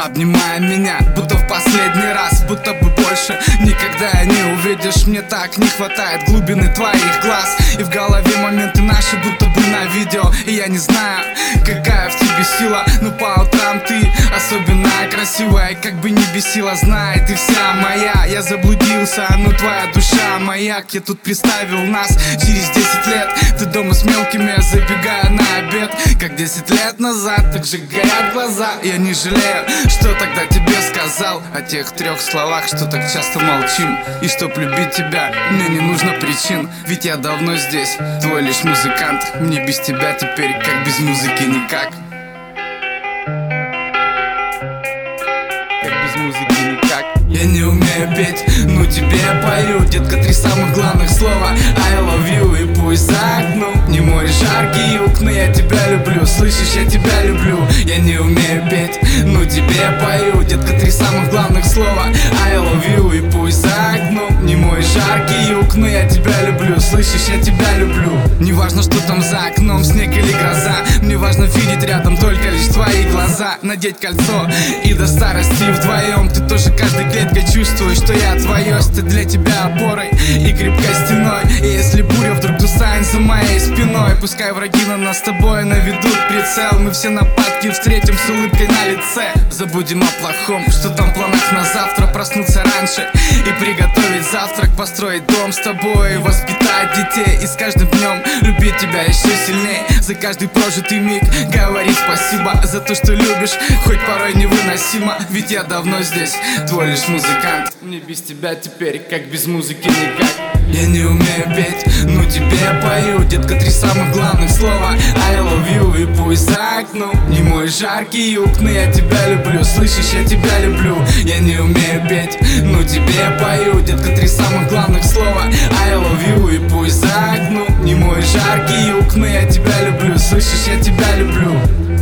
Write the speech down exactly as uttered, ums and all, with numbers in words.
обнимая меня, будто в последний раз, будто бы больше никогда не увидишь. Мне так не хватает глубины твоих глаз, и в голове моменты наши будто бы на видео. И я не знаю, какая в тебе сила, но по утрам ты особенно красивая. Как бы не бесила, знай, ты вся моя. Я заблудился, но твоя душа маяк. Я тут представил нас через десять лет. Ты дома с мелкими, забегая на обед. Как десять лет назад, так же горят глаза. Я не жалею, что тогда тебе сказал о тех трех словах, что так часто молчим. И чтоб любить тебя, мне не нужно причин, ведь я давно здесь, твой лишь музыкант. Мне без тебя теперь, как без музыки, никак. Как без музыки никак. Я не умею петь, но тебе я пою. Детка, три самых главных слова: I love you. И пусть за окном не мой жаркий юг, но я тебя люблю, слышишь, я тебя люблю. Я не умею петь, но тебе я пою. Детка, три самых главных слова: I love you. И пусть за окном не мой жаркий юг, но я тебя люблю, слышишь, я тебя люблю. Не важно, что там за окном, снег или гроза, мне важно видеть рядом только лишь твои глаза. Надеть кольцо и до старости вдвоем. Ты тоже каждой клеткой чувствуешь, что я твое. Ты для тебя опорой и крепкой стеной. И если буря вдруг дустанет за моей спиной, пускай враги на нас с тобой наведут прицел. Мы все нападки встретим с улыбкой на лице. Забудем о плохом, что там в планах на завтра. Проснуться раньше и приготовить завтрак, построить дом с тобой, воспитать детей. И с каждым днем любить тебя еще сильнее. За каждый прожитый миг говорить спасибо за то, что любишь, хоть порой невыносимо. Ведь я давно здесь, твой лишь музыкант. Мне без тебя теперь, как без музыки, никак. Я не умею петь, но тебе я пою. Детка, три самых главных слова: I love you. И пусть за окном не мой жаркий юг, но я тебя люблю, слышишь, я тебя люблю. Я не умею петь, но тебе я пою. Детка, три самых главных слова: I love you. И пусть за окном не мой жаркий юг, но я тебя люблю, слышишь, я тебя люблю.